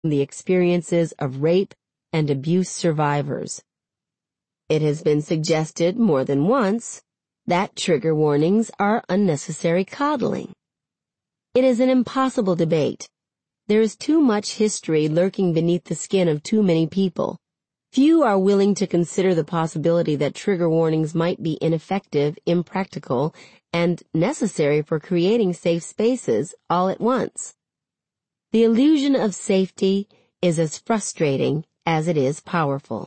the experiences of rape and abuse survivors. It has been suggested more than once that trigger warnings are unnecessary coddling. It is an impossible debate. There is too much history lurking beneath the skin of too many people. Few are willing to consider the possibility that trigger warnings might be ineffective, impractical, and necessary for creating safe spaces all at once. The illusion of safety is as frustrating as it is powerful.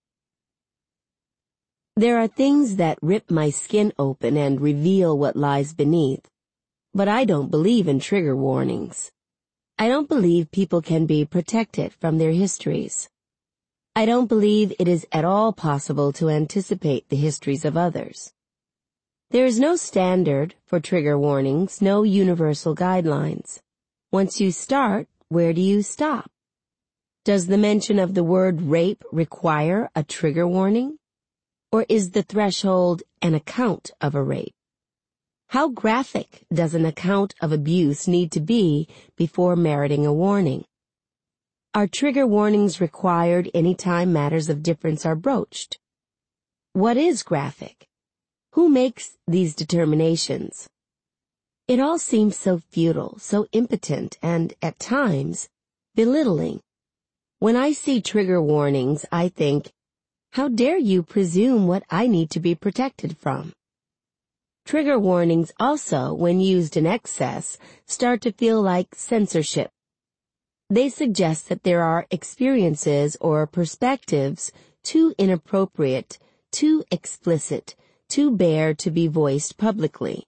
There are things that rip my skin open and reveal what lies beneath, but I don't believe in trigger warnings. I don't believe people can be protected from their histories. I don't believe it is at all possible to anticipate the histories of others. There is no standard for trigger warnings, no universal guidelines. Once you start, where do you stop? Does the mention of the word rape require a trigger warning? Or is the threshold an account of a rape? How graphic does an account of abuse need to be before meriting a warning? Are trigger warnings required any time matters of difference are broached? What is graphic? Who makes these determinations? It all seems so futile, so impotent, and, at times, belittling. When I see trigger warnings, I think, how dare you presume what I need to be protected from? Trigger warnings also, when used in excess, start to feel like censorship. They suggest that there are experiences or perspectives too inappropriate, too explicit, too bare to be voiced publicly.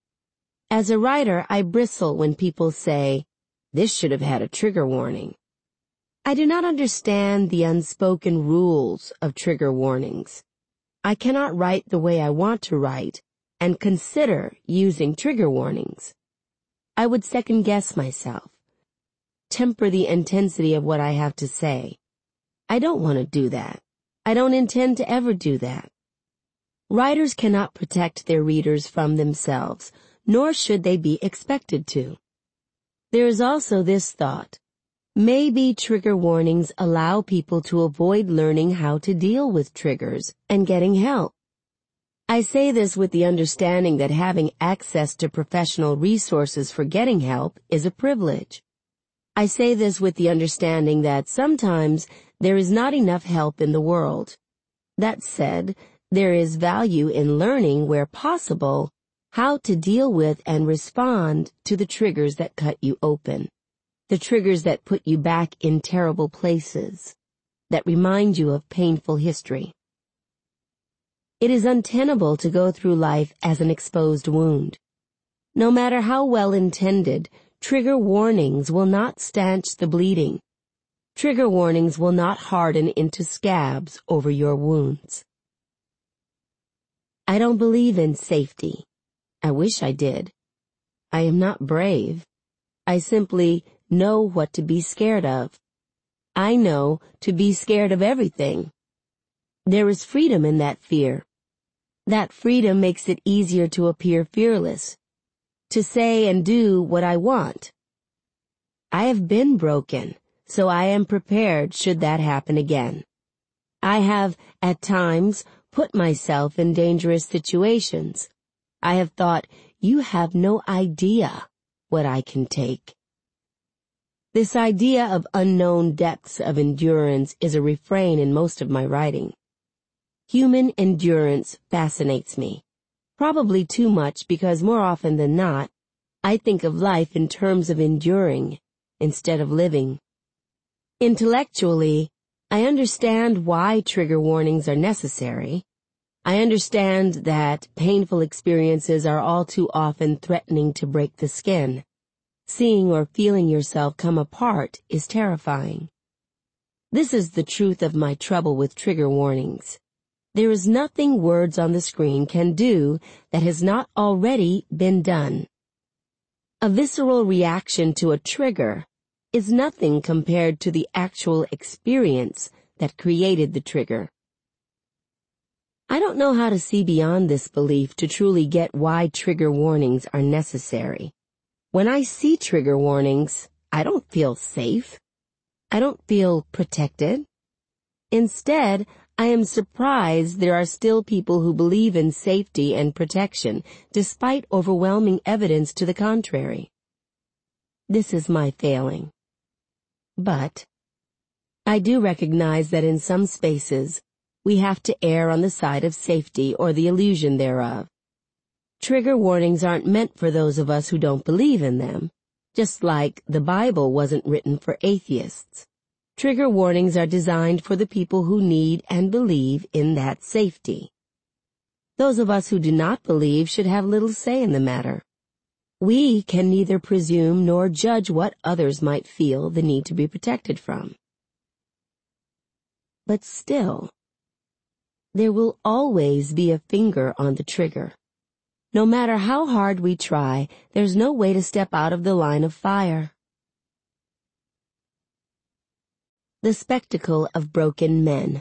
As a writer, I bristle when people say, "This should have had a trigger warning." I do not understand the unspoken rules of trigger warnings. I cannot write the way I want to write and consider using trigger warnings. I would second-guess myself, temper the intensity of what I have to say. I don't want to do that. I don't intend to ever do that. Writers cannot protect their readers from themselves, nor should they be expected to. There is also this thought. Maybe trigger warnings allow people to avoid learning how to deal with triggers and getting help. I say this with the understanding that having access to professional resources for getting help is a privilege. I say this with the understanding that sometimes there is not enough help in the world. That said, there is value in learning where possible how to deal with and respond to the triggers that cut you open. The triggers that put you back in terrible places, that remind you of painful history. It is untenable to go through life as an exposed wound. No matter how well intended, trigger warnings will not stanch the bleeding. Trigger warnings will not harden into scabs over your wounds. I don't believe in safety. I wish I did. I am not brave. I simply know what to be scared of. I know to be scared of everything. There is freedom in that fear. That freedom makes it easier to appear fearless, to say and do what I want. I have been broken, so I am prepared should that happen again. I have, at times, put myself in dangerous situations. I have thought, you have no idea what I can take. This idea of unknown depths of endurance is a refrain in most of my writing. Human endurance fascinates me, probably too much because more often than not, I think of life in terms of enduring instead of living. Intellectually, I understand why trigger warnings are necessary. I understand that painful experiences are all too often threatening to break the skin. Seeing or feeling yourself come apart is terrifying. This is the truth of my trouble with trigger warnings. There is nothing words on the screen can do that has not already been done. A visceral reaction to a trigger is nothing compared to the actual experience that created the trigger. I don't know how to see beyond this belief to truly get why trigger warnings are necessary. When I see trigger warnings, I don't feel safe. I don't feel protected. Instead, I am surprised there are still people who believe in safety and protection, despite overwhelming evidence to the contrary. This is my failing. But I do recognize that in some spaces, we have to err on the side of safety or the illusion thereof. Trigger warnings aren't meant for those of us who don't believe in them, just like the Bible wasn't written for atheists. Trigger warnings are designed for the people who need and believe in that safety. Those of us who do not believe should have little say in the matter. We can neither presume nor judge what others might feel the need to be protected from. But still, there will always be a finger on the trigger. No matter how hard we try, there's no way to step out of the line of fire. The spectacle of broken men.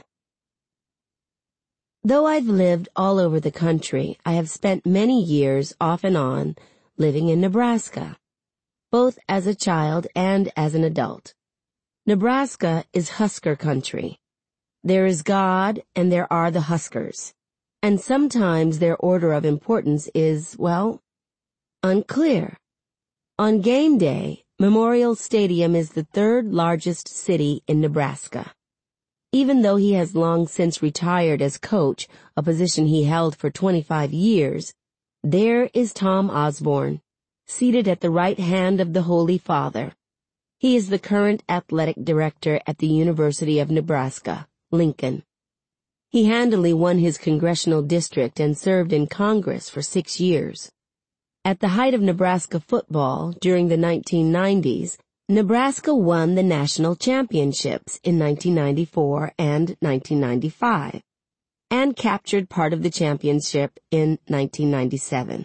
Though I've lived all over the country, I have spent many years off and on living in Nebraska, both as a child and as an adult. Nebraska is Husker country. There is God and there are the Huskers, and sometimes their order of importance is, well, unclear. On game day, Memorial Stadium is the third largest city in Nebraska. Even though he has long since retired as coach, a position he held for 25 years, there is Tom Osborne, seated at the right hand of the Holy Father. He is the current athletic director at the University of Nebraska, Lincoln. He handily won his congressional district and served in Congress for 6 years. At the height of Nebraska football during the 1990s, Nebraska won the national championships in 1994 and 1995, and captured part of the championship in 1997.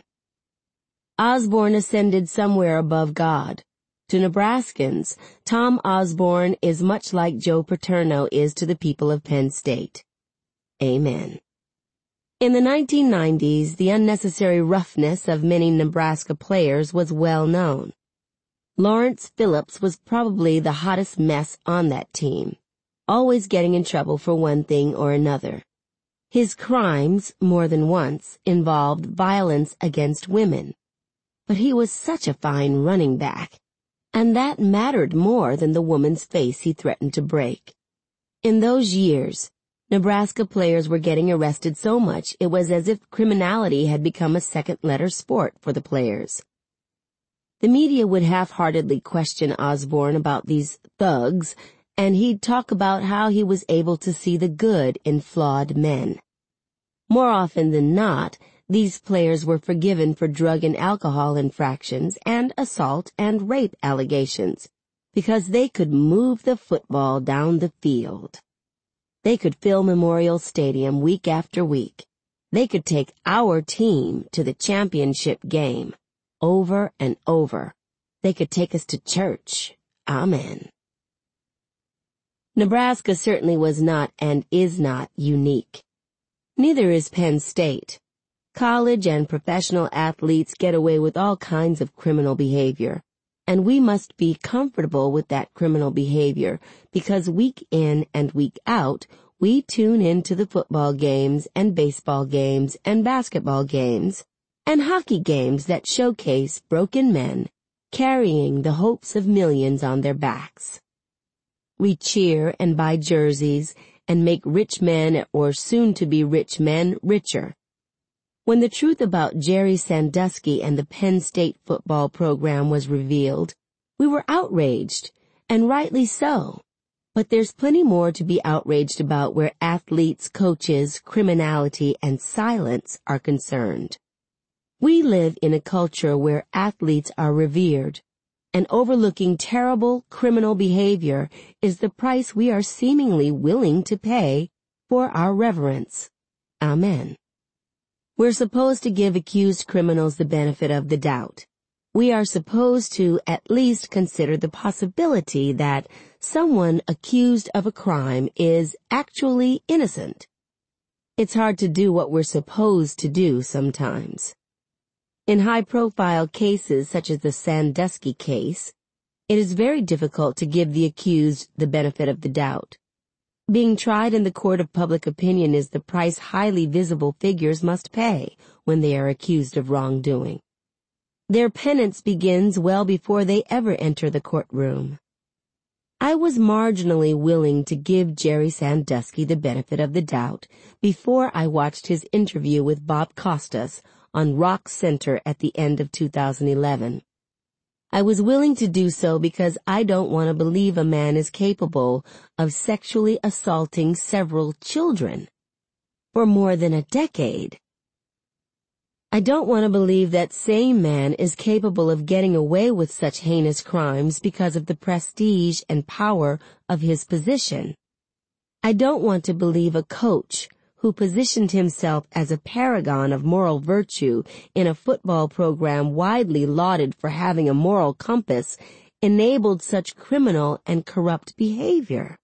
Osborne ascended somewhere above God. To Nebraskans, Tom Osborne is much like Joe Paterno is to the people of Penn State. Amen. In the 1990s, the unnecessary roughness of many Nebraska players was well known. Lawrence Phillips was probably the hottest mess on that team, always getting in trouble for one thing or another. His crimes, more than once, involved violence against women. But he was such a fine running back, and that mattered more than the woman's face he threatened to break. In those years, Nebraska players were getting arrested so much it was as if criminality had become a second-letter sport for the players. The media would half-heartedly question Osborne about these thugs, and he'd talk about how he was able to see the good in flawed men. More often than not, these players were forgiven for drug and alcohol infractions and assault and rape allegations because they could move the football down the field. They could fill Memorial Stadium week after week. They could take our team to the championship game over and over. They could take us to church. Amen. Nebraska certainly was not and is not unique. Neither is Penn State. College and professional athletes get away with all kinds of criminal behavior, and we must be comfortable with that criminal behavior because week in and week out, we tune into the football games and baseball games and basketball games and hockey games that showcase broken men carrying the hopes of millions on their backs. We cheer and buy jerseys and make rich men or soon-to-be rich men richer. When the truth about Jerry Sandusky and the Penn State football program was revealed, we were outraged, and rightly so. But there's plenty more to be outraged about where athletes, coaches, criminality, and silence are concerned. We live in a culture where athletes are revered, and overlooking terrible criminal behavior is the price we are seemingly willing to pay for our reverence. Amen. We're supposed to give accused criminals the benefit of the doubt. We are supposed to at least consider the possibility that someone accused of a crime is actually innocent. It's hard to do what we're supposed to do sometimes. In high-profile cases such as the Sandusky case, It is very difficult to give the accused the benefit of the doubt. Being tried in the court of public opinion is the price highly visible figures must pay when they are accused of wrongdoing. Their penance begins well before they ever enter the courtroom. I was marginally willing to give Jerry Sandusky the benefit of the doubt before I watched his interview with Bob Costas on Rock Center at the end of 2011. I was willing to do so because I don't want to believe a man is capable of sexually assaulting several children for more than a decade. I don't want to believe that same man is capable of getting away with such heinous crimes because of the prestige and power of his position. I don't want to believe a coach who positioned himself as a paragon of moral virtue in a football program widely lauded for having a moral compass enabled such criminal and corrupt behavior.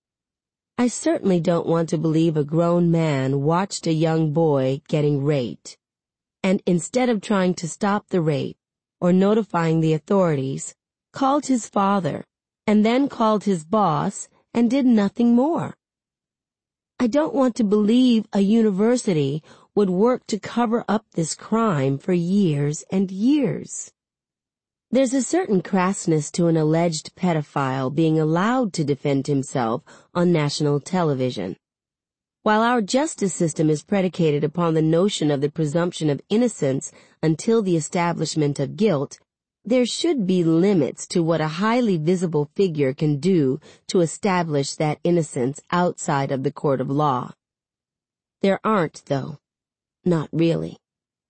I certainly don't want to believe a grown man watched a young boy getting raped, and instead of trying to stop the rape or notifying the authorities, called his father and then called his boss and did nothing more. I don't want to believe a university would work to cover up this crime for years and years. There's a certain crassness to an alleged pedophile being allowed to defend himself on national television. While our justice system is predicated upon the notion of the presumption of innocence until the establishment of guilt, there should be limits to what a highly visible figure can do to establish that innocence outside of the court of law. There aren't, though. Not really.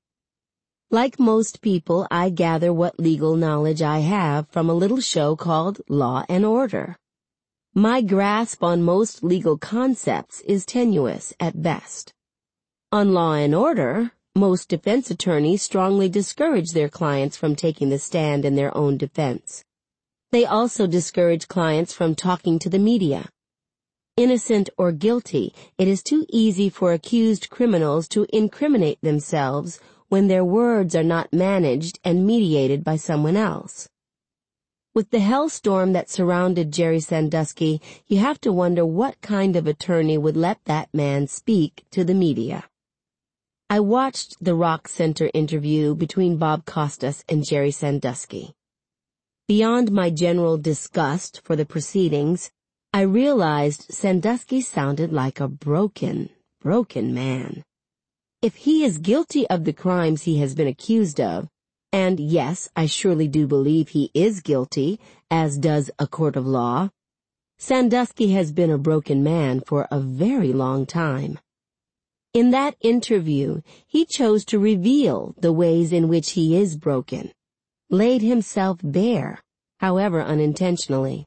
Like most people, I gather what legal knowledge I have from a little show called Law and Order. My grasp on most legal concepts is tenuous at best. On Law and Order, most defense attorneys strongly discourage their clients from taking the stand in their own defense. They also discourage clients from talking to the media. Innocent or guilty, it is too easy for accused criminals to incriminate themselves when their words are not managed and mediated by someone else. With the hellstorm that surrounded Jerry Sandusky, you have to wonder what kind of attorney would let that man speak to the media. I watched the Rock Center interview between Bob Costas and Jerry Sandusky. Beyond my general disgust for the proceedings, I realized Sandusky sounded like a broken man. If he is guilty of the crimes he has been accused of, and yes, I surely do believe he is guilty, as does a court of law, Sandusky has been a broken man for a very long time. In that interview, he chose to reveal the ways in which he is broken, laid himself bare, however unintentionally.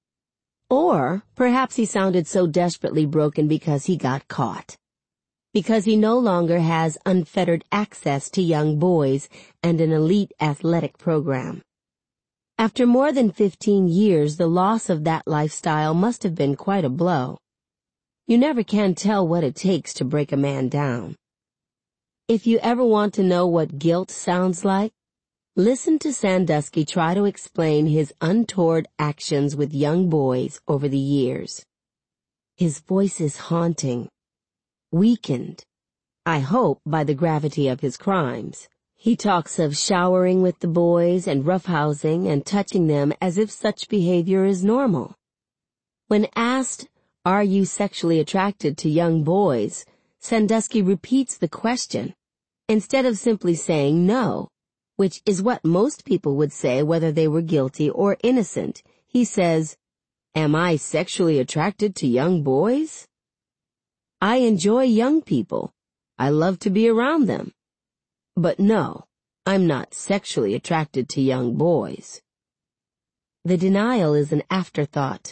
Or perhaps he sounded so desperately broken because he got caught, because he no longer has unfettered access to young boys and an elite athletic program. After more than 15 years, the loss of that lifestyle must have been quite a blow. You never can tell what it takes to break a man down. If you ever want to know what guilt sounds like, listen to Sandusky try to explain his untoward actions with young boys over the years. His voice is haunting, weakened, I hope, by the gravity of his crimes. He talks of showering with the boys and roughhousing and touching them as if such behavior is normal. When asked, "Are you sexually attracted to young boys?" Sandusky repeats the question, instead of simply saying no, which is what most people would say whether they were guilty or innocent. He says, "Am I sexually attracted to young boys? I enjoy young people. I love to be around them. But no, I'm not sexually attracted to young boys." The denial is an afterthought.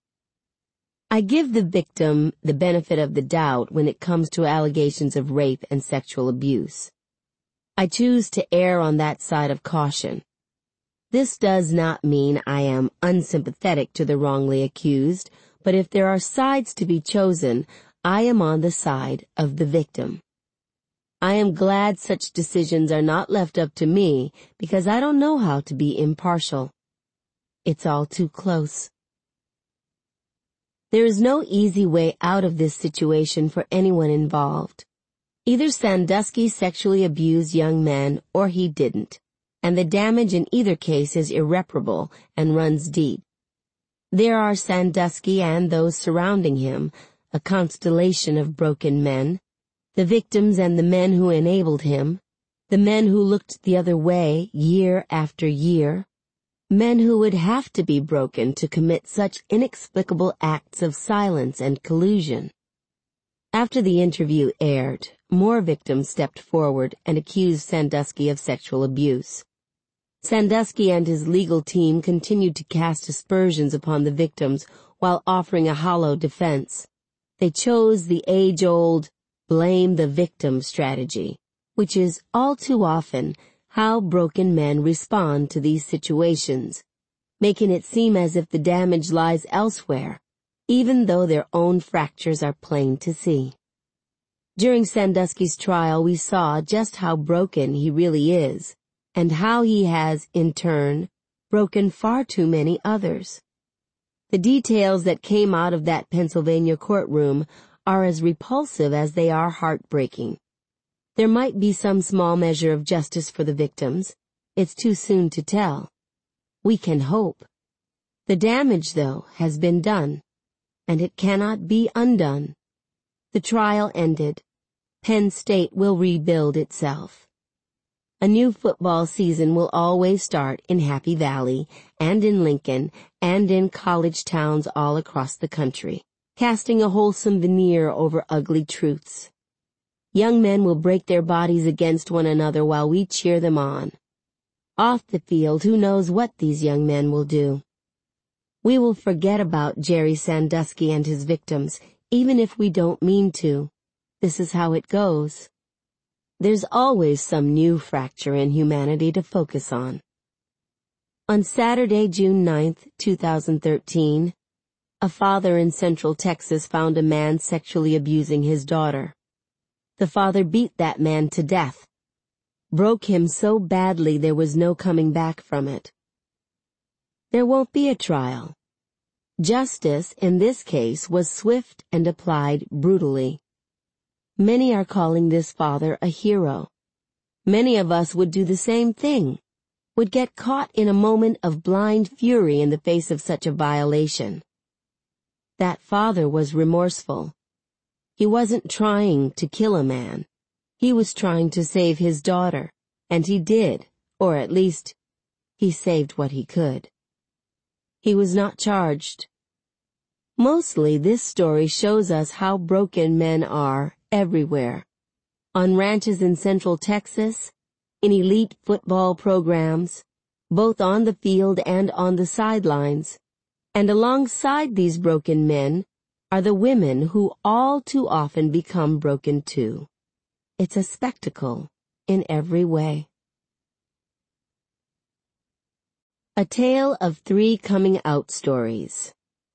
I give the victim the benefit of the doubt when it comes to allegations of rape and sexual abuse. I choose to err on that side of caution. This does not mean I am unsympathetic to the wrongly accused, but if there are sides to be chosen, I am on the side of the victim. I am glad such decisions are not left up to me because I don't know how to be impartial. It's all too close. There is no easy way out of this situation for anyone involved. Either Sandusky sexually abused young men or he didn't, and the damage in either case is irreparable and runs deep. There are Sandusky and those surrounding him, a constellation of broken men, the victims and the men who enabled him, the men who looked the other way year after year, men who would have to be broken to commit such inexplicable acts of silence and collusion. After the interview aired, more victims stepped forward and accused Sandusky of sexual abuse. Sandusky and his legal team continued to cast aspersions upon the victims while offering a hollow defense. They chose the age-old blame the victim strategy, which is all too often how broken men respond to these situations, making it seem as if the damage lies elsewhere, even though their own fractures are plain to see. During Sandusky's trial, we saw just how broken he really is, and how he has, in turn, broken far too many others. The details that came out of that Pennsylvania courtroom are as repulsive as they are heartbreaking. There might be some small measure of justice for the victims. It's too soon to tell. We can hope. The damage, though, has been done, and it cannot be undone. The trial ended. Penn State will rebuild itself. A new football season will always start in Happy Valley, and in Lincoln, and in college towns all across the country, casting a wholesome veneer over ugly truths. Young men will break their bodies against one another while we cheer them on. Off the field, who knows what these young men will do? We will forget about Jerry Sandusky and his victims, even if we don't mean to. This is how it goes. There's always some new fracture in humanity to focus on. On Saturday, June 9th, 2013, a father in Central Texas found a man sexually abusing his daughter. The father beat that man to death, broke him so badly there was no coming back from it. There won't be a trial. Justice, in this case, was swift and applied brutally. Many are calling this father a hero. Many of us would do the same thing, would get caught in a moment of blind fury in the face of such a violation. That father was remorseful. He wasn't trying to kill a man. He was trying to save his daughter, and he did, or at least, he saved what he could. He was not charged. Mostly, this story shows us how broken men are everywhere. On ranches in Central Texas, in elite football programs, both on the field and on the sidelines. And alongside these broken men are the women who all too often become broken too. It's a spectacle in every way. A tale of 3 coming out stories.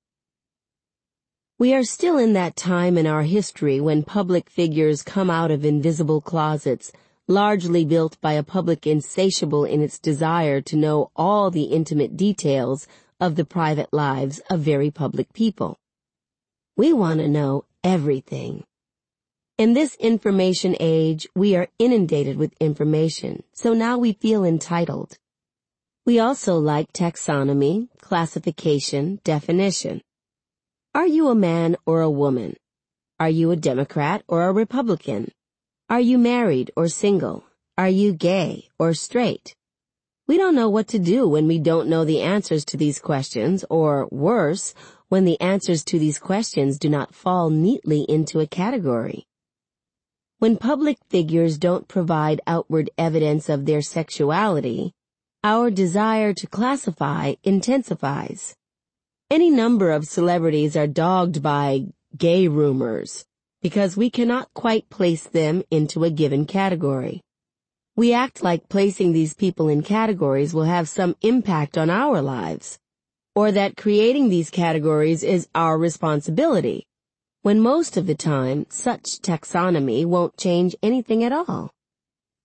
We are still in that time in our history when public figures come out of invisible closets, largely built by a public insatiable in its desire to know all the intimate details of the private lives of very public people. We want to know everything. In this information age, we are inundated with information, so now we feel entitled. We also like taxonomy, classification, definition. Are you a man or a woman? Are you a Democrat or a Republican? Are you married or single? Are you gay or straight? We don't know what to do when we don't know the answers to these questions, or worse, when the answers to these questions do not fall neatly into a category. When public figures don't provide outward evidence of their sexuality, our desire to classify intensifies. Any number of celebrities are dogged by gay rumors because we cannot quite place them into a given category. We act like placing these people in categories will have some impact on our lives, or that creating these categories is our responsibility, when most of the time such taxonomy won't change anything at all.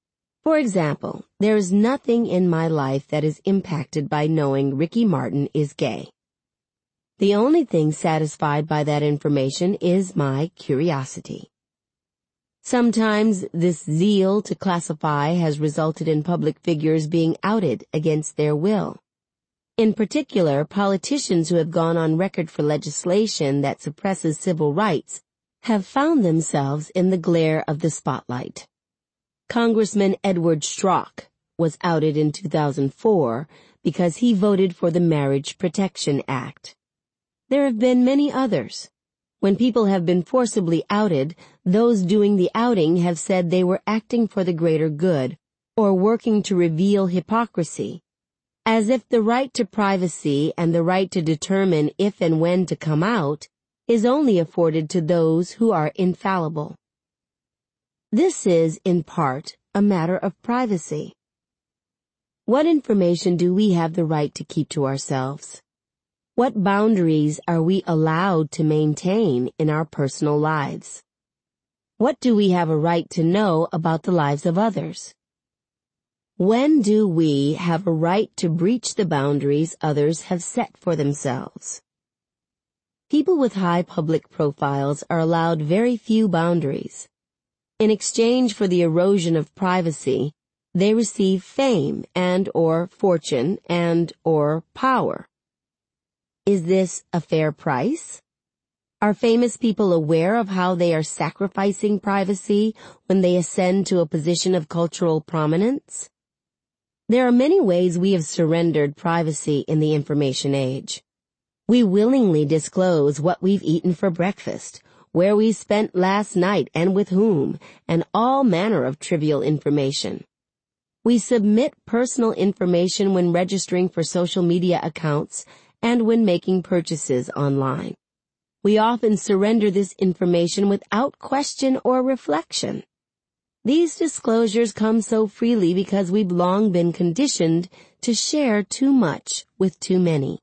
For example, there is nothing in my life that is impacted by knowing Ricky Martin is gay. The only thing satisfied by that information is my curiosity. Sometimes this zeal to classify has resulted in public figures being outed against their will. In particular, politicians who have gone on record for legislation that suppresses civil rights have found themselves in the glare of the spotlight. Congressman Edward Strzok was outed in 2004 because he voted for the Marriage Protection Act. There have been many others. When people have been forcibly outed, those doing the outing have said they were acting for the greater good or working to reveal hypocrisy, as if the right to privacy and the right to determine if and when to come out is only afforded to those who are infallible. This is, in part, a matter of privacy. What information do we have the right to keep to ourselves? What boundaries are we allowed to maintain in our personal lives? What do we have a right to know about the lives of others? When do we have a right to breach the boundaries others have set for themselves? People with high public profiles are allowed very few boundaries. In exchange for the erosion of privacy, they receive fame and/or fortune and/or power. Is this a fair price? Are famous people aware of how they are sacrificing privacy when they ascend to a position of cultural prominence? There are many ways we have surrendered privacy in the information age. We willingly disclose what we've eaten for breakfast, where we spent last night and with whom, and all manner of trivial information. We submit personal information when registering for social media accounts and when making purchases online. We often surrender this information without question or reflection. These disclosures come so freely because we've long been conditioned to share too much with too many.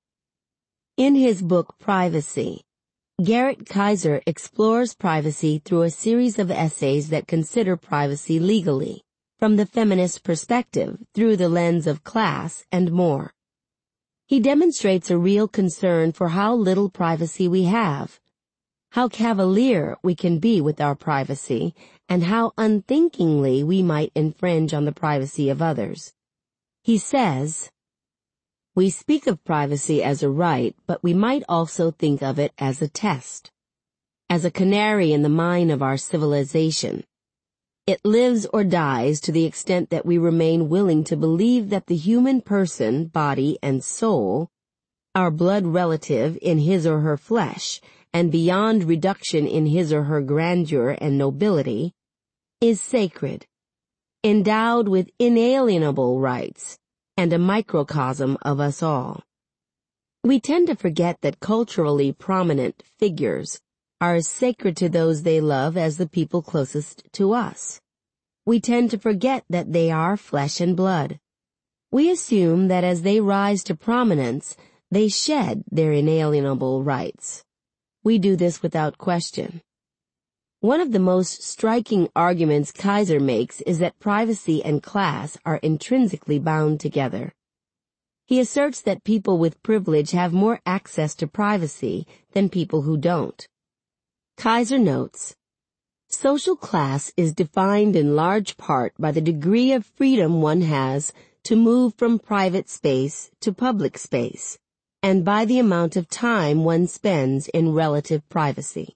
In his book Privacy, Garrett Kaiser explores privacy through a series of essays that consider privacy legally, from the feminist perspective, through the lens of class, and more. He demonstrates a real concern for how little privacy we have, how cavalier we can be with our privacy, and how unthinkingly we might infringe on the privacy of others. He says, "We speak of privacy as a right, but we might also think of it as a test, as a canary in the mine of our civilization. It lives or dies to the extent that we remain willing to believe that the human person, body, and soul, our blood relative in his or her flesh, and beyond reduction in his or her grandeur and nobility, is sacred, endowed with inalienable rights, and a microcosm of us all. We tend to forget that culturally prominent figures are as sacred to those they love as the people closest to us. We tend to forget that they are flesh and blood. We assume that as they rise to prominence, they shed their inalienable rights. We do this without question. One of the most striking arguments Kaiser makes is that privacy and class are intrinsically bound together. He asserts that people with privilege have more access to privacy than people who don't. Kaiser notes, "Social class is defined in large part by the degree of freedom one has to move from private space to public space, and by the amount of time one spends in relative privacy."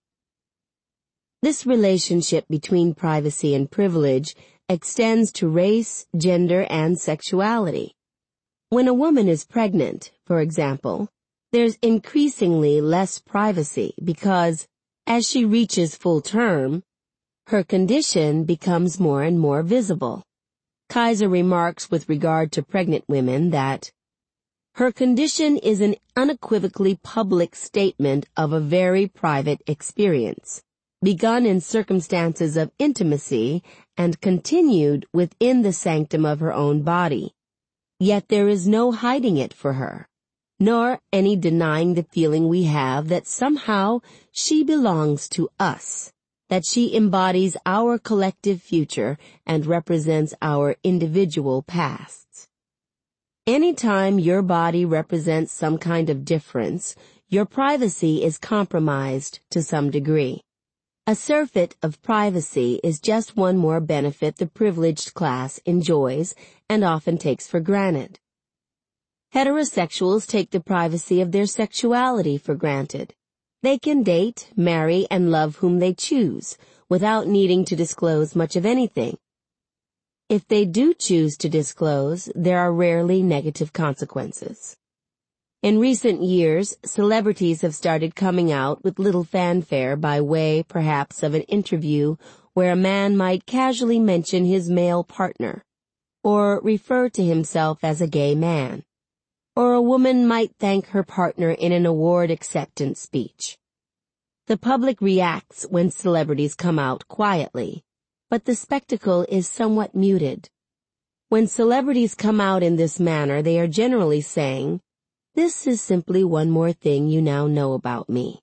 This relationship between privacy and privilege extends to race, gender, and sexuality. When a woman is pregnant, for example, there's increasingly less privacy because, as she reaches full term, her condition becomes more and more visible. Kaiser remarks with regard to pregnant women that her condition is an unequivocally public statement of a very private experience, begun in circumstances of intimacy and continued within the sanctum of her own body. Yet there is no hiding it for her, nor any denying the feeling we have that somehow she belongs to us, that she embodies our collective future and represents our individual pasts. Anytime your body represents some kind of difference, your privacy is compromised to some degree. A surfeit of privacy is just one more benefit the privileged class enjoys and often takes for granted. Heterosexuals take the privacy of their sexuality for granted. They can date, marry, and love whom they choose, without needing to disclose much of anything. If they do choose to disclose, there are rarely negative consequences. In recent years, celebrities have started coming out with little fanfare by way, perhaps, of an interview where a man might casually mention his male partner, or refer to himself as a gay man, or a woman might thank her partner in an award acceptance speech. The public reacts when celebrities come out quietly, but the spectacle is somewhat muted. When celebrities come out in this manner, they are generally saying, "This is simply one more thing you now know about me."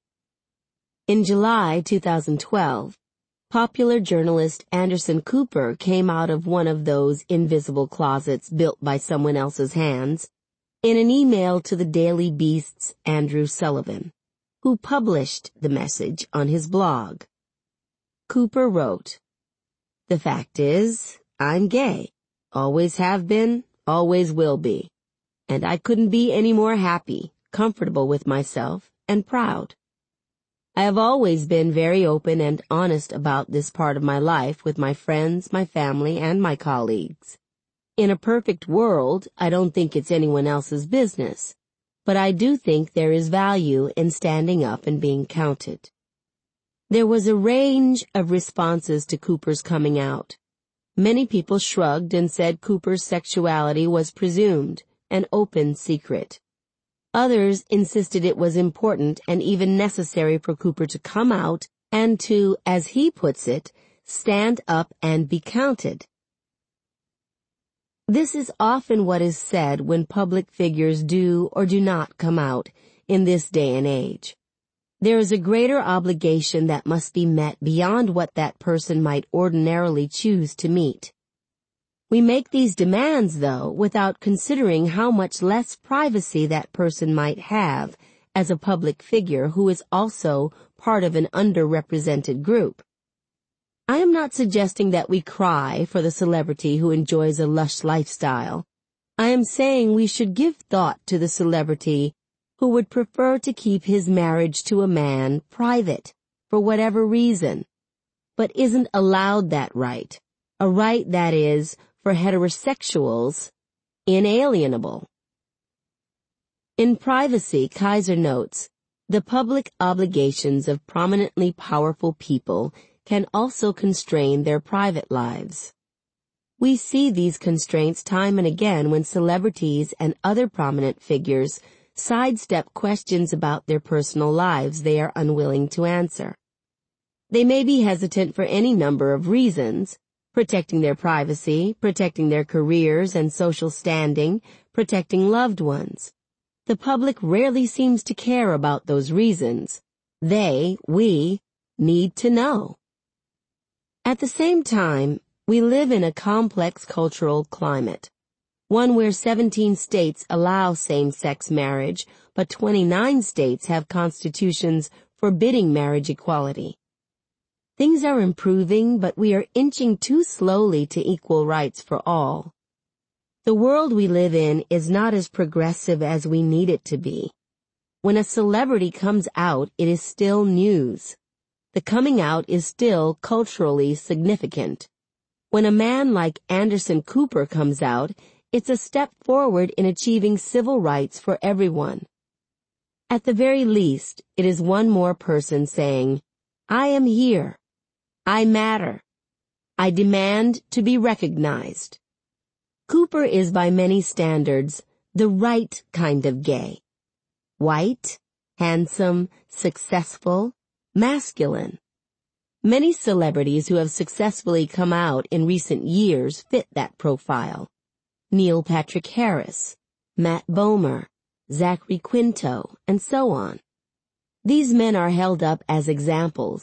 In July 2012, popular journalist Anderson Cooper came out of one of those invisible closets built by someone else's hands in an email to the Daily Beast's Andrew Sullivan, who published the message on his blog. Cooper wrote, "The fact is, I'm gay. Always have been, always will be. And I couldn't be any more happy, comfortable with myself, and proud. I have always been very open and honest about this part of my life with my friends, my family, and my colleagues. In a perfect world, I don't think it's anyone else's business, but I do think there is value in standing up and being counted." There was a range of responses to Cooper's coming out. Many people shrugged and said Cooper's sexuality was presumed, an open secret. Others insisted it was important and even necessary for Cooper to come out and to, as he puts it, stand up and be counted. This is often what is said when public figures do or do not come out in this day and age. There is a greater obligation that must be met beyond what that person might ordinarily choose to meet. We make these demands, though, without considering how much less privacy that person might have as a public figure who is also part of an underrepresented group. I am not suggesting that we cry for the celebrity who enjoys a lush lifestyle. I am saying we should give thought to the celebrity who would prefer to keep his marriage to a man private, for whatever reason, but isn't allowed that right, a right that is, for heterosexuals, inalienable. In privacy, Kaiser notes, the public obligations of prominently powerful people can also constrain their private lives. We see these constraints time and again when celebrities and other prominent figures sidestep questions about their personal lives they are unwilling to answer. They may be hesitant for any number of reasons: protecting their privacy, protecting their careers and social standing, protecting loved ones. The public rarely seems to care about those reasons. We, need to know. At the same time, we live in a complex cultural climate, one where 17 states allow same-sex marriage, but 29 states have constitutions forbidding marriage equality. Things are improving, but we are inching too slowly to equal rights for all. The world we live in is not as progressive as we need it to be. When a celebrity comes out, it is still news. The coming out is still culturally significant. When a man like Anderson Cooper comes out, it's a step forward in achieving civil rights for everyone. At the very least, it is one more person saying, "I am here. I matter. I demand to be recognized." Cooper is by many standards the right kind of gay. White, handsome, successful, masculine. Many celebrities who have successfully come out in recent years fit that profile. Neil Patrick Harris, Matt Bomer, Zachary Quinto, and so on. These men are held up as examples,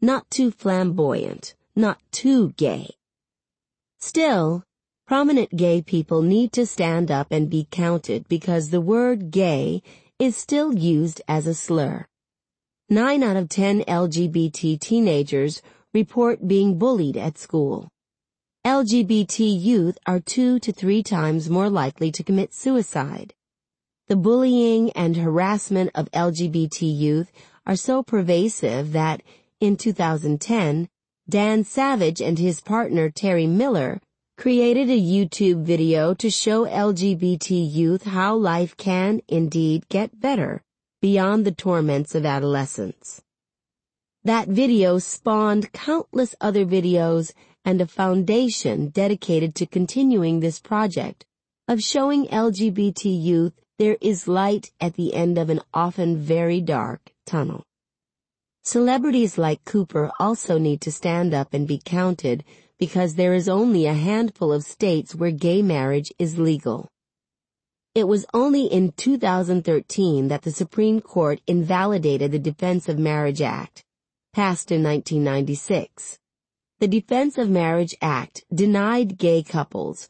not too flamboyant, not too gay. Still, prominent gay people need to stand up and be counted because the word gay is still used as a slur. 9 out of 10 LGBT teenagers report being bullied at school. LGBT youth are 2 to 3 times more likely to commit suicide. The bullying and harassment of LGBT youth are so pervasive that, in 2010, Dan Savage and his partner Terry Miller created a YouTube video to show LGBT youth how life can, indeed, get better beyond the torments of adolescence. That video spawned countless other videos and a foundation dedicated to continuing this project of showing LGBT youth there is light at the end of an often very dark tunnel. Celebrities like Cooper also need to stand up and be counted because there is only a handful of states where gay marriage is legal. It was only in 2013 that the Supreme Court invalidated the Defense of Marriage Act, passed in 1996. The Defense of Marriage Act denied gay couples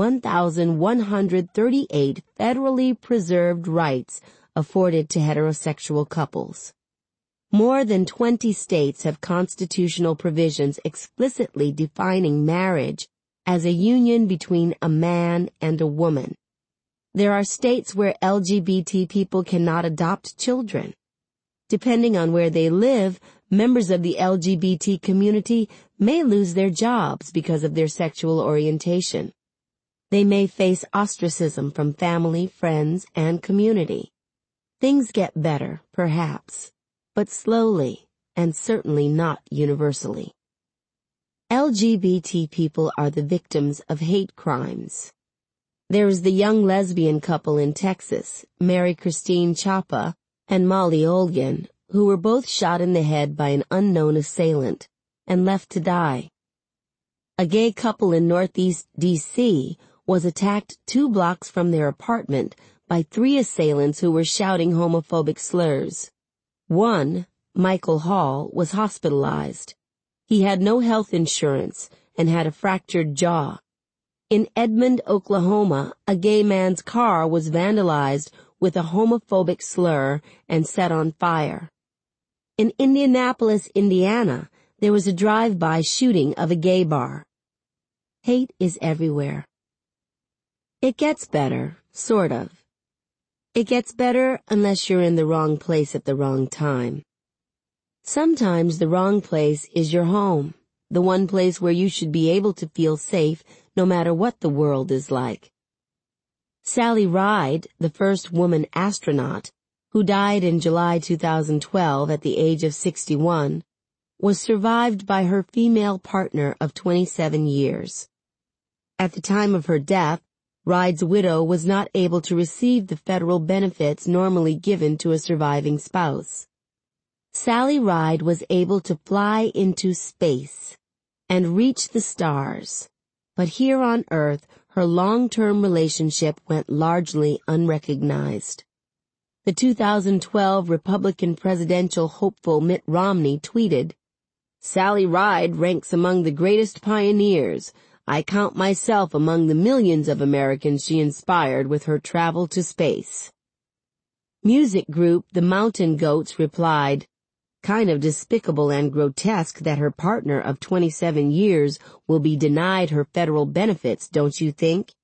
1,138 federally preserved rights afforded to heterosexual couples. More than 20 states have constitutional provisions explicitly defining marriage as a union between a man and a woman. There are states where LGBT people cannot adopt children. Depending on where they live, members of the LGBT community may lose their jobs because of their sexual orientation. They may face ostracism from family, friends, and community. Things get better, perhaps, but slowly, and certainly not universally. LGBT people are the victims of hate crimes. There is the young lesbian couple in Texas, Mary Christine Chapa and Molly Olgin, who were both shot in the head by an unknown assailant and left to die. A gay couple in Northeast D.C. was attacked 2 blocks from their apartment by 3 assailants who were shouting homophobic slurs. One, Michael Hall, was hospitalized. He had no health insurance and had a fractured jaw. In Edmond, Oklahoma, a gay man's car was vandalized with a homophobic slur and set on fire. In Indianapolis, Indiana, there was a drive-by shooting of a gay bar. Hate is everywhere. It gets better, sort of. It gets better unless you're in the wrong place at the wrong time. Sometimes the wrong place is your home, the one place where you should be able to feel safe no matter what the world is like. Sally Ride, the first woman astronaut, who died in July 2012 at the age of 61, was survived by her female partner of 27 years. At the time of her death, Ride's widow was not able to receive the federal benefits normally given to a surviving spouse. Sally Ride was able to fly into space and reach the stars, but here on Earth, her long-term relationship went largely unrecognized. The 2012 Republican presidential hopeful Mitt Romney tweeted, "Sally Ride ranks among the greatest pioneers. I count myself among the millions of Americans she inspired with her travel to space." Music group The Mountain Goats replied, "Kind of despicable and grotesque that her partner of 27 years will be denied her federal benefits, don't you think?"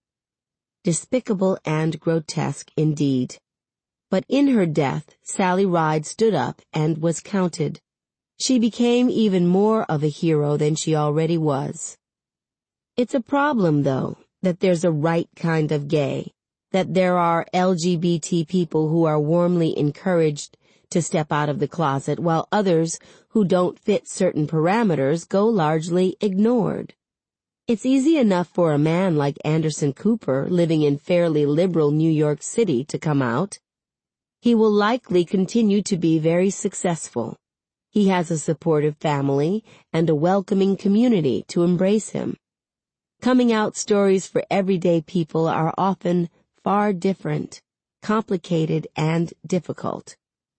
Despicable and grotesque indeed. But in her death, Sally Ride stood up and was counted. She became even more of a hero than she already was. It's a problem, though, that there's a right kind of gay, that there are LGBT people who are warmly encouraged to step out of the closet, while others who don't fit certain parameters go largely ignored. It's easy enough for a man like Anderson Cooper, living in fairly liberal New York City, to come out. He will likely continue to be very successful. He has a supportive family and a welcoming community to embrace him. Coming out stories for everyday people are often far different, complicated, and difficult.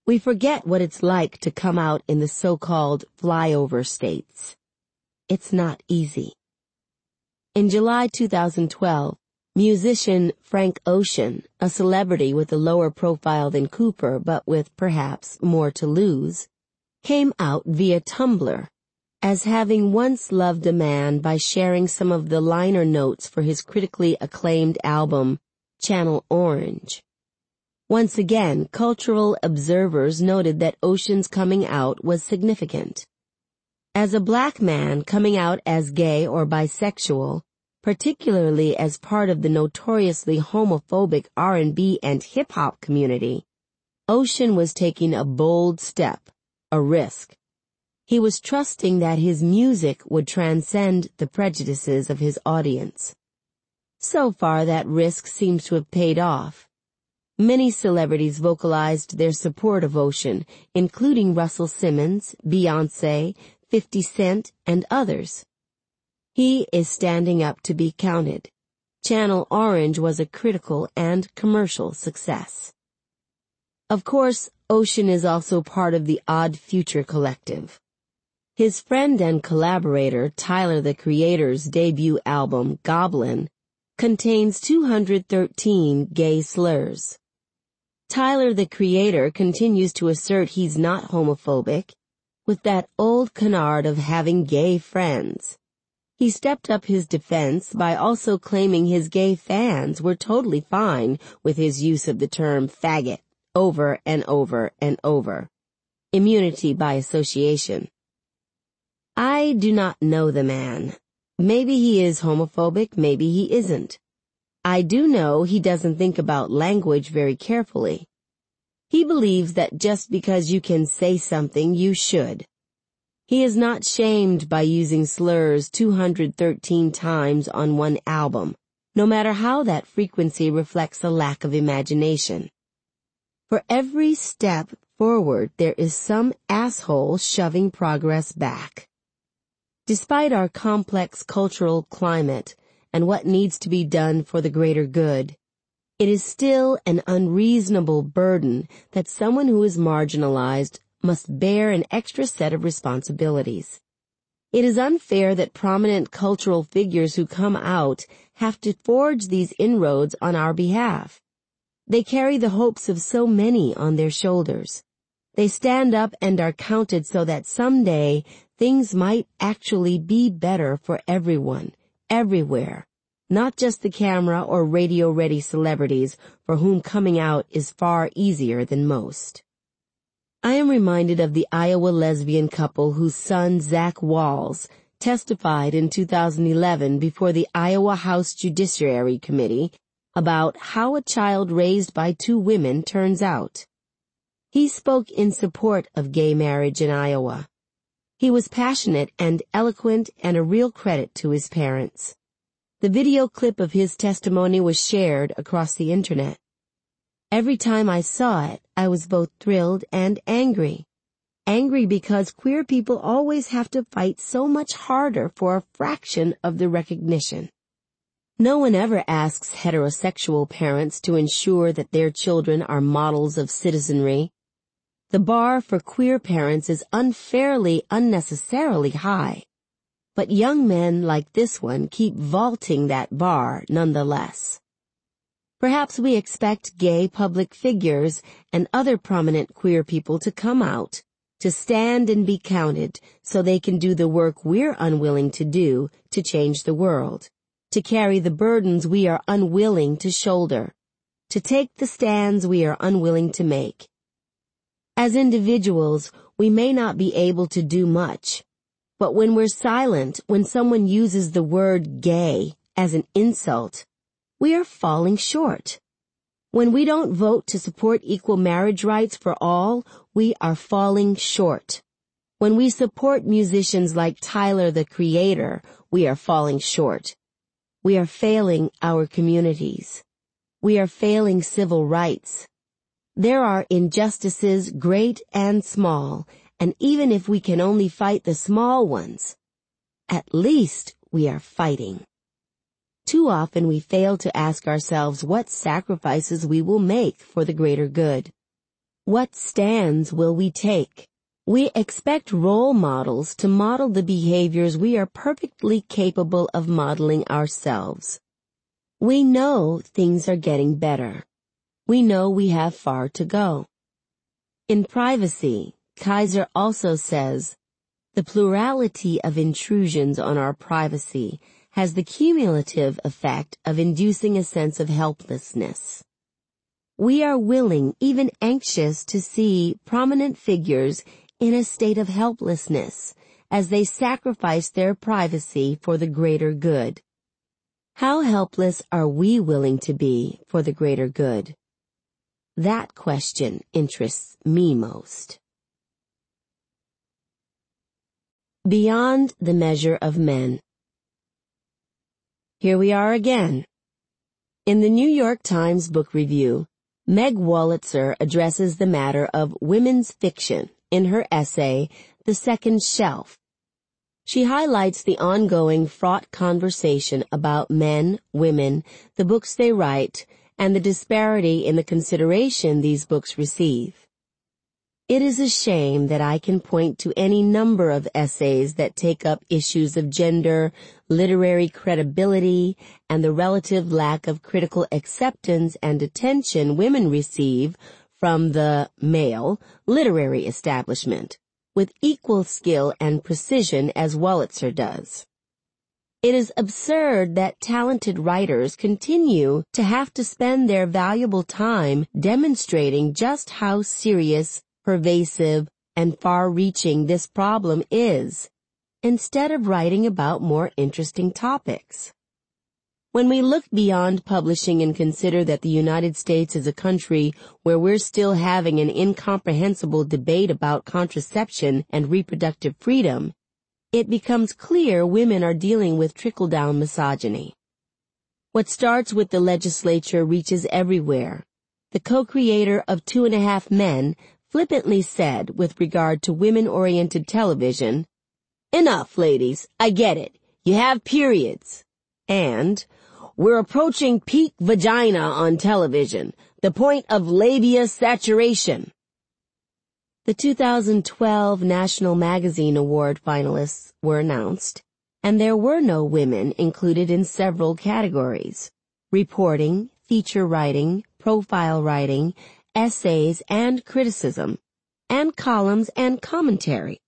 We forget what it's like to come out in the so-called flyover states. It's not easy. In July 2012, musician Frank Ocean, a celebrity with a lower profile than Cooper but with perhaps more to lose, came out via Tumblr as having once loved a man by sharing some of the liner notes for his critically acclaimed album, Channel Orange. Once again, cultural observers noted that Ocean's coming out was significant. As a black man coming out as gay or bisexual, particularly as part of the notoriously homophobic R&B and hip-hop community, Ocean was taking a bold step, a risk. He was trusting that his music would transcend the prejudices of his audience. So far, that risk seems to have paid off. Many celebrities vocalized their support of Ocean, including Russell Simmons, Beyoncé, 50 Cent, and others. He is standing up to be counted. Channel Orange was a critical and commercial success. Of course, Ocean is also part of the Odd Future Collective. His friend and collaborator, Tyler the Creator's debut album, Goblin, contains 213 gay slurs. Tyler the Creator continues to assert he's not homophobic, with that old canard of having gay friends. He stepped up his defense by also claiming his gay fans were totally fine with his use of the term faggot over and over and over. Immunity by association. I do not know the man. Maybe he is homophobic, maybe he isn't. I do know he doesn't think about language very carefully. He believes that just because you can say something, you should. He is not shamed by using slurs 213 times on one album, no matter how that frequency reflects a lack of imagination. For every step forward, there is some asshole shoving progress back. Despite our complex cultural climate and what needs to be done for the greater good, it is still an unreasonable burden that someone who is marginalized must bear an extra set of responsibilities. It is unfair that prominent cultural figures who come out have to forge these inroads on our behalf. They carry the hopes of so many on their shoulders. They stand up and are counted so that someday things might actually be better for everyone, everywhere, not just the camera or radio-ready celebrities for whom coming out is far easier than most. I am reminded of the Iowa lesbian couple whose son, Zach Walls, testified in 2011 before the Iowa House Judiciary Committee about how a child raised by two women turns out. He spoke in support of gay marriage in Iowa. He was passionate and eloquent and a real credit to his parents. The video clip of his testimony was shared across the internet. Every time I saw it, I was both thrilled and angry. Angry because queer people always have to fight so much harder for a fraction of the recognition. No one ever asks heterosexual parents to ensure that their children are models of citizenry. The bar for queer parents is unfairly, unnecessarily high. But young men like this one keep vaulting that bar nonetheless. Perhaps we expect gay public figures and other prominent queer people to come out, to stand and be counted so they can do the work we're unwilling to do to change the world, to carry the burdens we are unwilling to shoulder, to take the stands we are unwilling to make. As individuals, we may not be able to do much, but when we're silent, when someone uses the word gay as an insult, we are falling short. When we don't vote to support equal marriage rights for all, we are falling short. When we support musicians like Tyler the Creator, we are falling short. We are failing our communities. We are failing civil rights. There are injustices, great and small, and even if we can only fight the small ones, at least we are fighting. Too often we fail to ask ourselves what sacrifices we will make for the greater good. What stands will we take? We expect role models to model the behaviors we are perfectly capable of modeling ourselves. We know things are getting better. We know we have far to go. In Privacy, Kaiser also says, the plurality of intrusions on our privacy has the cumulative effect of inducing a sense of helplessness. We are willing, even anxious, to see prominent figures in a state of helplessness as they sacrifice their privacy for the greater good. How helpless are we willing to be for the greater good? That question interests me most. Beyond the measure of men. Here we are again. In the New York Times Book Review, Meg Wolitzer addresses the matter of women's fiction in her essay, The Second Shelf. She highlights the ongoing fraught conversation about men, women, the books they write, and the disparity in the consideration these books receive. It is a shame that I can point to any number of essays that take up issues of gender, literary credibility, and the relative lack of critical acceptance and attention women receive from the male literary establishment, with equal skill and precision as Wolitzer does. It is absurd that talented writers continue to have to spend their valuable time demonstrating just how serious, pervasive, and far-reaching this problem is, instead of writing about more interesting topics. When we look beyond publishing and consider that the United States is a country where we're still having an incomprehensible debate about contraception and reproductive freedom, it becomes clear women are dealing with trickle-down misogyny. What starts with the legislature reaches everywhere. The co-creator of 2.5 Men flippantly said with regard to women-oriented television, "Enough, ladies, I get it. You have periods." And, "We're approaching peak vagina on television, the point of labia saturation." The 2012 National Magazine Award finalists were announced, and there were no women included in several categories: reporting, feature writing, profile writing, essays and criticism, and columns and commentary.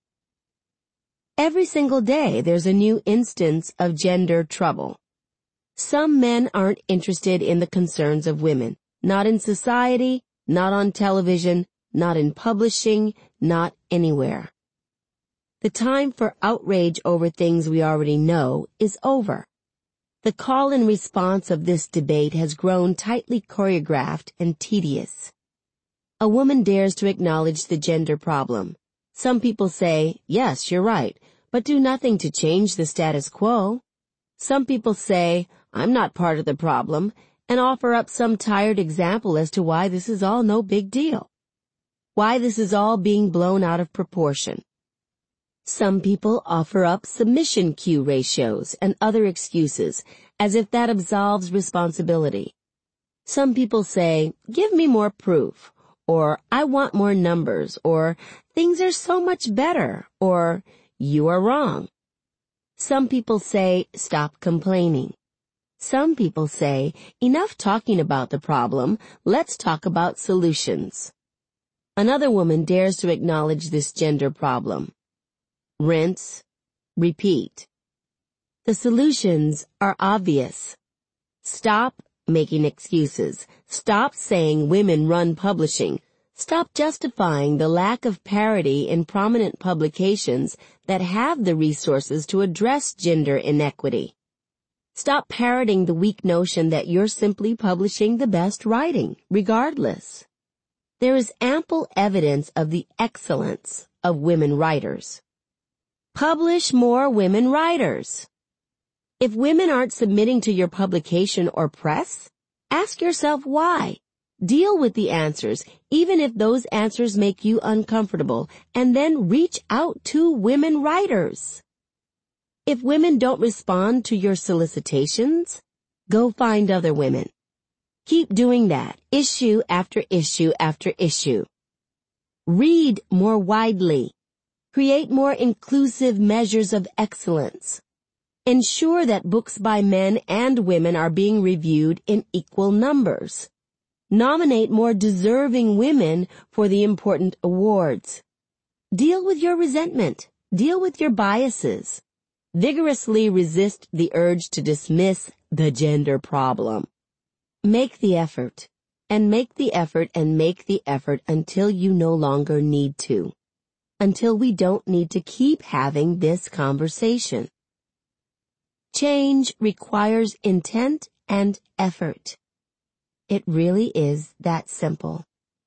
Every single day there's a new instance of gender trouble. Some men aren't interested in the concerns of women, not in society, not on television, not in publishing, not anywhere. The time for outrage over things we already know is over. The call and response of this debate has grown tightly choreographed and tedious. A woman dares to acknowledge the gender problem. Some people say, "Yes, you're right," but do nothing to change the status quo. Some people say, "I'm not part of the problem," and offer up some tired example as to why this is all no big deal. Why this is all being blown out of proportion. Some people offer up submission queue ratios and other excuses as if that absolves responsibility. Some people say, "Give me more proof," or "I want more numbers," or "Things are so much better," or "You are wrong." Some people say, "Stop complaining." Some people say, "Enough talking about the problem, let's talk about solutions." Another woman dares to acknowledge this gender problem. Rinse, repeat. The solutions are obvious. Stop making excuses. Stop saying women run publishing. Stop justifying the lack of parity in prominent publications that have the resources to address gender inequity. Stop parroting the weak notion that you're simply publishing the best writing, regardless. There is ample evidence of the excellence of women writers. Publish more women writers. If women aren't submitting to your publication or press, ask yourself why. Deal with the answers, even if those answers make you uncomfortable, and then reach out to women writers. If women don't respond to your solicitations, go find other women. Keep doing that, issue after issue after issue. Read more widely. Create more inclusive measures of excellence. Ensure that books by men and women are being reviewed in equal numbers. Nominate more deserving women for the important awards. Deal with your resentment. Deal with your biases. Vigorously resist the urge to dismiss the gender problem. Make the effort, and make the effort, and make the effort until you no longer need to. Until we don't need to keep having this conversation. Change requires intent and effort. It really is that simple.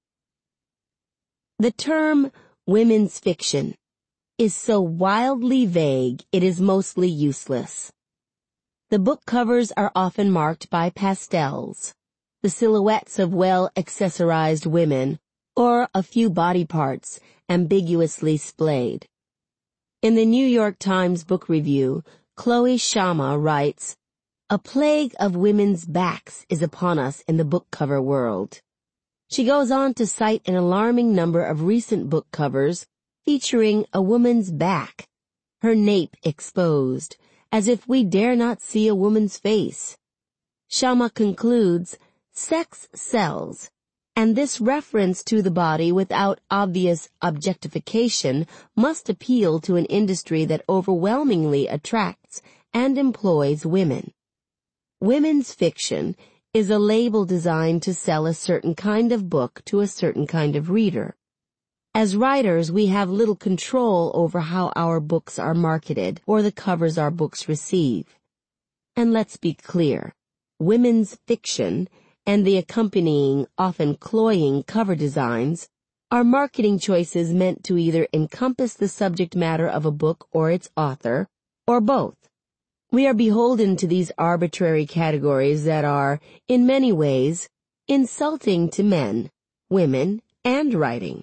The term women's fiction is so wildly vague it is mostly useless. The book covers are often marked by pastels, the silhouettes of well-accessorized women, or a few body parts ambiguously splayed. In the New York Times Book Review, Chloe Shama writes, "A plague of women's backs is upon us in the book cover world." She goes on to cite an alarming number of recent book covers featuring a woman's back, her nape exposed, as if we dare not see a woman's face. Shama concludes, "Sex sells, and this reference to the body without obvious objectification must appeal to an industry that overwhelmingly attracts and employs women. Women's fiction is a label designed to sell a certain kind of book to a certain kind of reader. As writers, we have little control over how our books are marketed or the covers our books receive. And let's be clear, women's fiction and the accompanying, often cloying cover designs are marketing choices meant to either encompass the subject matter of a book or its author, or both. We are beholden to these arbitrary categories that are, in many ways, insulting to men, women, and writing.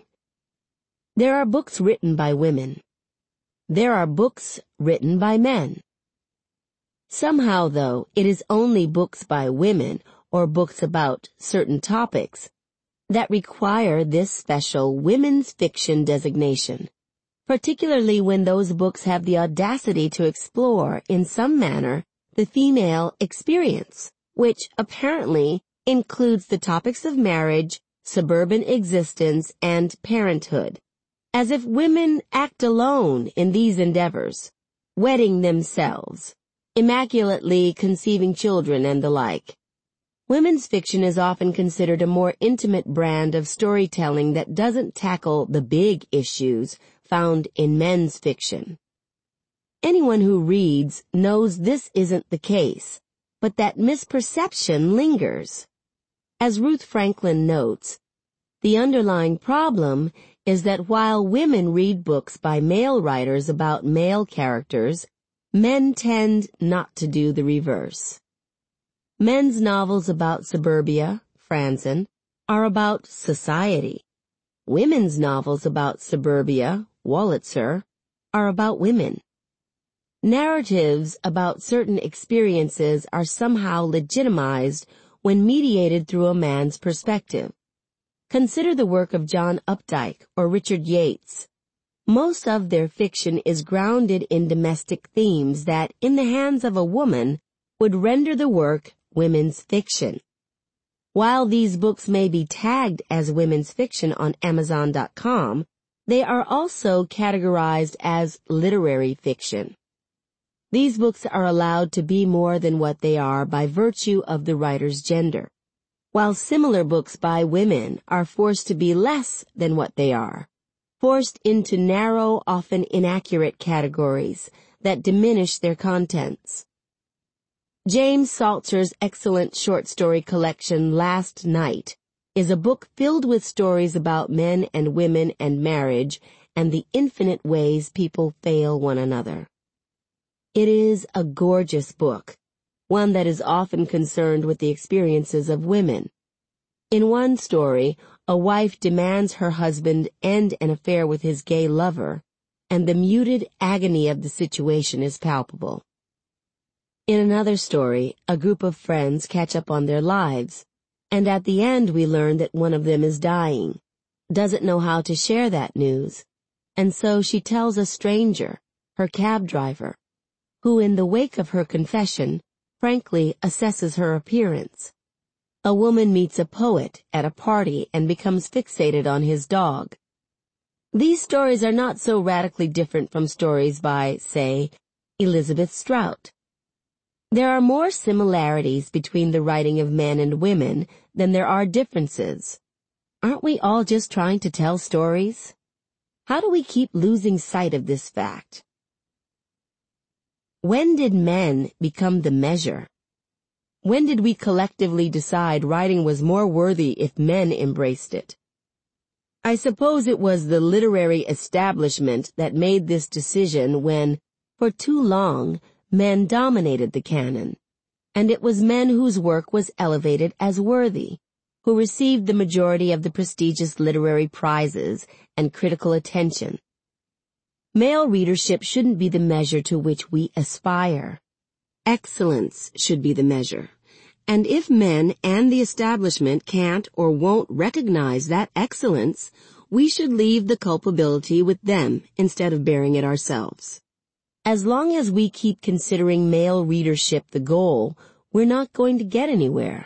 There are books written by women. There are books written by men. Somehow, though, it is only books by women or books about certain topics that require this special women's fiction designation, particularly when those books have the audacity to explore, in some manner, the female experience, which apparently includes the topics of marriage, suburban existence, and parenthood. As if women act alone in these endeavors, wedding themselves, immaculately conceiving children, and the like. Women's fiction is often considered a more intimate brand of storytelling that doesn't tackle the big issues found in men's fiction. Anyone who reads knows this isn't the case, but that misperception lingers. As Ruth Franklin notes, the underlying problem is that while women read books by male writers about male characters, men tend not to do the reverse. Men's novels about suburbia, Franzen, are about society. Women's novels about suburbia, Wolitzer, are about women. Narratives about certain experiences are somehow legitimized when mediated through a man's perspective. Consider the work of John Updike or Richard Yates. Most of their fiction is grounded in domestic themes that, in the hands of a woman, would render the work women's fiction. While these books may be tagged as women's fiction on Amazon.com, they are also categorized as literary fiction. These books are allowed to be more than what they are by virtue of the writer's gender, while similar books by women are forced to be less than what they are, forced into narrow, often inaccurate categories that diminish their contents. James Saltzer's excellent short story collection Last Night is a book filled with stories about men and women and marriage and the infinite ways people fail one another. It is a gorgeous book, one that is often concerned with the experiences of women. In one story, a wife demands her husband end an affair with his gay lover, and the muted agony of the situation is palpable. In another story, a group of friends catch up on their lives, and at the end we learn that one of them is dying. doesn't know how to share that news, and so she tells a stranger, her cab driver, who in the wake of her confession, frankly assesses her appearance. A woman meets a poet at a party and becomes fixated on his dog. These stories are not so radically different from stories by, say, Elizabeth Strout. There are more similarities between the writing of men and women than there are differences. Aren't we all just trying to tell stories? How do we keep losing sight of this fact? When did men become the measure? When did we collectively decide writing was more worthy if men embraced it? I suppose it was the literary establishment that made this decision when, for too long, men dominated the canon, and it was men whose work was elevated as worthy, who received the majority of the prestigious literary prizes and critical attention. Male readership shouldn't be the measure to which we aspire. Excellence should be the measure. And if men and the establishment can't or won't recognize that excellence, we should leave the culpability with them instead of bearing it ourselves. As long as we keep considering male readership the goal, we're not going to get anywhere.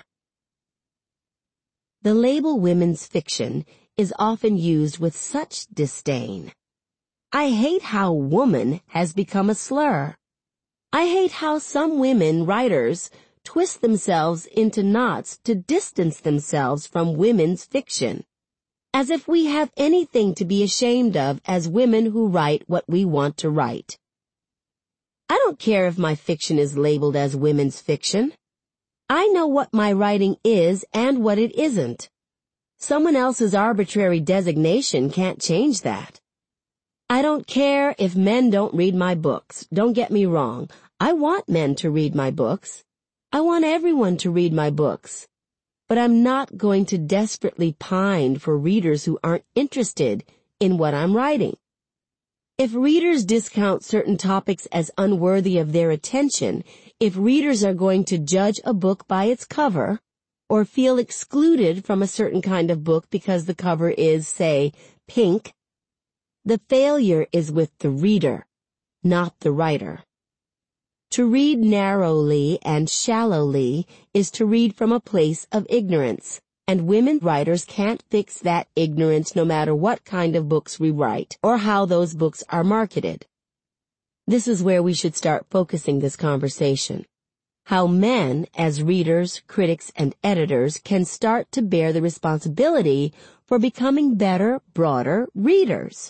The label women's fiction is often used with such disdain. I hate how woman has become a slur. I hate how some women writers twist themselves into knots to distance themselves from women's fiction, as if we have anything to be ashamed of as women who write what we want to write. I don't care if my fiction is labeled as women's fiction. I know what my writing is and what it isn't. Someone else's arbitrary designation can't change that. I don't care if men don't read my books. Don't get me wrong. I want men to read my books. I want everyone to read my books. But I'm not going to desperately pine for readers who aren't interested in what I'm writing. If readers discount certain topics as unworthy of their attention, if readers are going to judge a book by its cover, or feel excluded from a certain kind of book because the cover is, say, pink, the failure is with the reader, not the writer. To read narrowly and shallowly is to read from a place of ignorance, and women writers can't fix that ignorance no matter what kind of books we write or how those books are marketed. This is where we should start focusing this conversation. How men, as readers, critics, and editors, can start to bear the responsibility for becoming better, broader readers.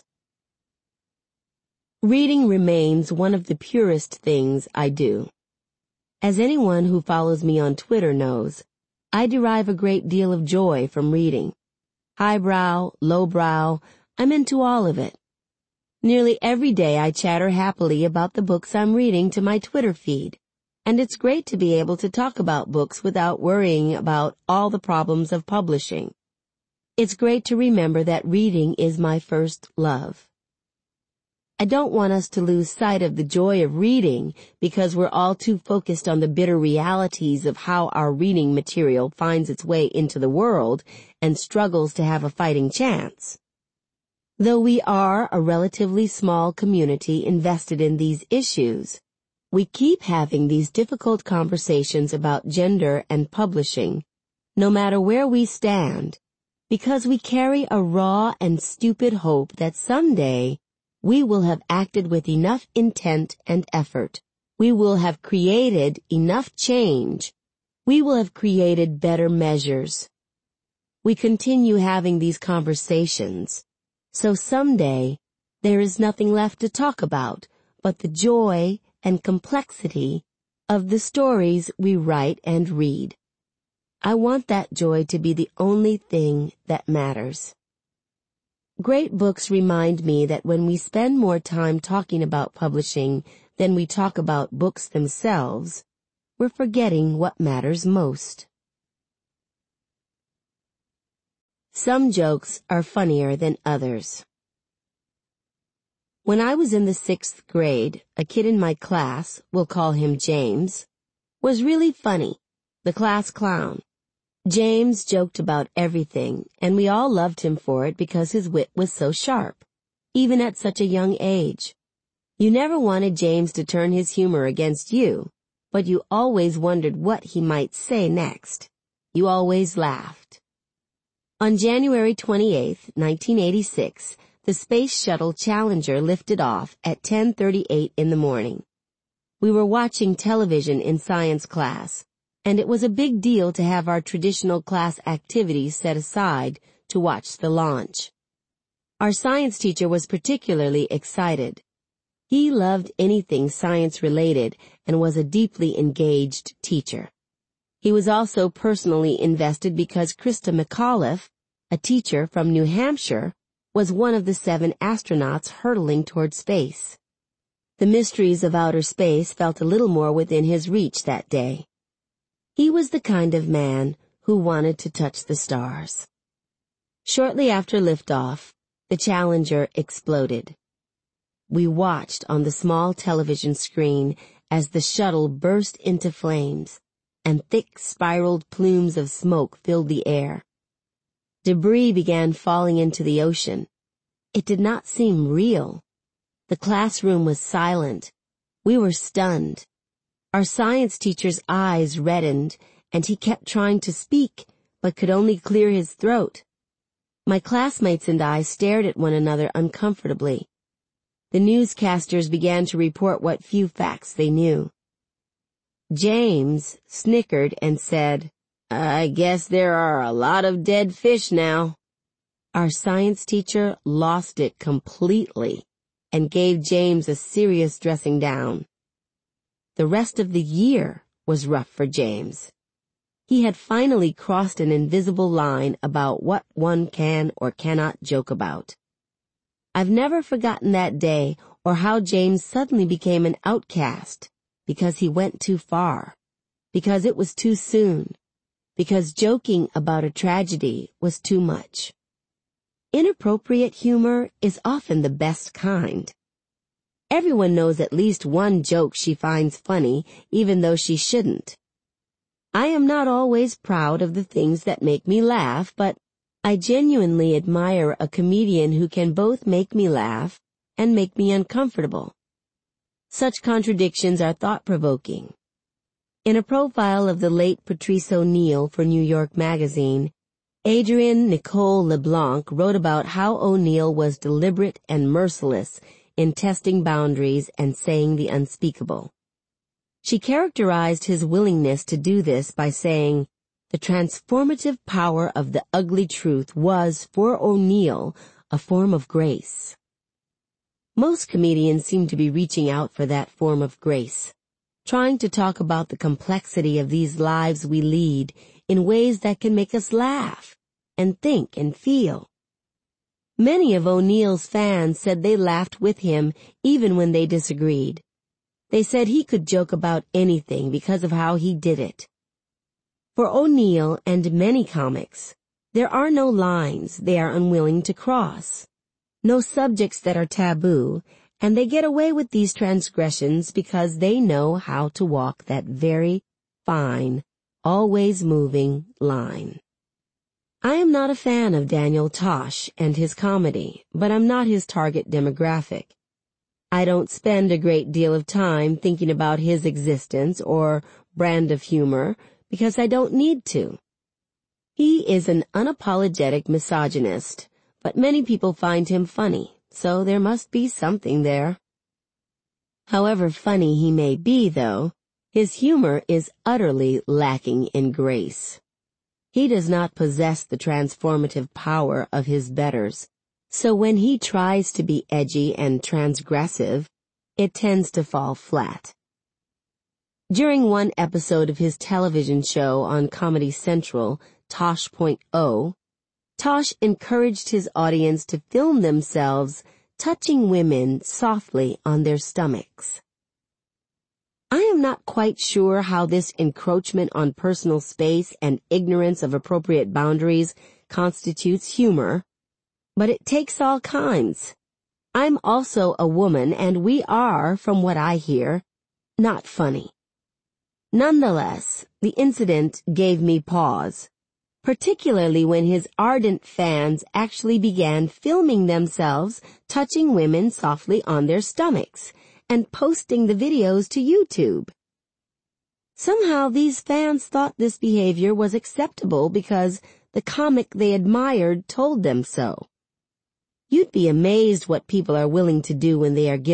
Reading remains one of the purest things I do. As anyone who follows me on Twitter knows, I derive a great deal of joy from reading. Highbrow, lowbrow, I'm into all of it. Nearly every day I chatter happily about the books I'm reading to my Twitter feed, and it's great to be able to talk about books without worrying about all the problems of publishing. It's great to remember that reading is my first love. I don't want us to lose sight of the joy of reading because we're all too focused on the bitter realities of how our reading material finds its way into the world and struggles to have a fighting chance. Though we are a relatively small community invested in these issues, we keep having these difficult conversations about gender and publishing, no matter where we stand, because we carry a raw and stupid hope that someday we will have acted with enough intent and effort. We will have created enough change. We will have created better measures. We continue having these conversations, so someday there is nothing left to talk about but the joy and complexity of the stories we write and read. I want that joy to be the only thing that matters. Great books remind me that when we spend more time talking about publishing than we talk about books themselves, we're forgetting what matters most. Some jokes are funnier than others. When I was in the 6th grade, a kid in my class, we'll call him James, was really funny, the class clown. James joked about everything, and we all loved him for it because his wit was so sharp, even at such a young age. You never wanted James to turn his humor against you, but you always wondered what he might say next. You always laughed. On January 28, 1986, the Space Shuttle Challenger lifted off at 10:38 in the morning. We were watching television in science class, and it was a big deal to have our traditional class activities set aside to watch the launch. Our science teacher was particularly excited. He loved anything science-related and was a deeply engaged teacher. He was also personally invested because Krista McAuliffe, a teacher from New Hampshire, was one of the 7 astronauts hurtling toward space. The mysteries of outer space felt a little more within his reach that day. He was the kind of man who wanted to touch the stars. Shortly after liftoff, the Challenger exploded. We watched on the small television screen as the shuttle burst into flames, and thick spiraled plumes of smoke filled the air. Debris began falling into the ocean. It did not seem real. The classroom was silent. We were stunned. Our science teacher's eyes reddened, and he kept trying to speak, but could only clear his throat. My classmates and I stared at one another uncomfortably. The newscasters began to report what few facts they knew. James snickered and said, "I guess there are a lot of dead fish now." Our science teacher lost it completely and gave James a serious dressing down. The rest of the year was rough for James. He had finally crossed an invisible line about what one can or cannot joke about. I've never forgotten that day or how James suddenly became an outcast because he went too far, because it was too soon, because joking about a tragedy was too much. Inappropriate humor is often the best kind. Everyone knows at least one joke she finds funny, even though she shouldn't. I am not always proud of the things that make me laugh, but I genuinely admire a comedian who can both make me laugh and make me uncomfortable. Such contradictions are thought-provoking. In a profile of the late Patrice O'Neill for New York Magazine, Adrienne Nicole LeBlanc wrote about how O'Neill was deliberate and merciless in testing boundaries and saying the unspeakable. She characterized his willingness to do this by saying, "The transformative power of the ugly truth was, for O'Neill, a form of grace." Most comedians seem to be reaching out for that form of grace, trying to talk about the complexity of these lives we lead in ways that can make us laugh and think and feel. Many of O'Neill's fans said they laughed with him even when they disagreed. They said he could joke about anything because of how he did it. For O'Neill and many comics, there are no lines they are unwilling to cross, no subjects that are taboo, and they get away with these transgressions because they know how to walk that very fine, always moving line. I am not a fan of Daniel Tosh and his comedy, but I'm not his target demographic. I don't spend a great deal of time thinking about his existence or brand of humor because I don't need to. He is an unapologetic misogynist, but many people find him funny, so there must be something there. However funny he may be, though, his humor is utterly lacking in grace. He does not possess the transformative power of his betters, so when he tries to be edgy and transgressive, it tends to fall flat. During one episode of his television show on Comedy Central, Tosh.0, Tosh encouraged his audience to film themselves touching women softly on their stomachs. I am not quite sure how this encroachment on personal space and ignorance of appropriate boundaries constitutes humor, but it takes all kinds. I'm also a woman, and we are, from what I hear, not funny. Nonetheless, the incident gave me pause. particularly when his ardent fans actually began filming themselves touching women softly on their stomachs and posting the videos to YouTube. Somehow these fans thought this behavior was acceptable because the comic they admired told them so. You'd be amazed what people are willing to do when they are given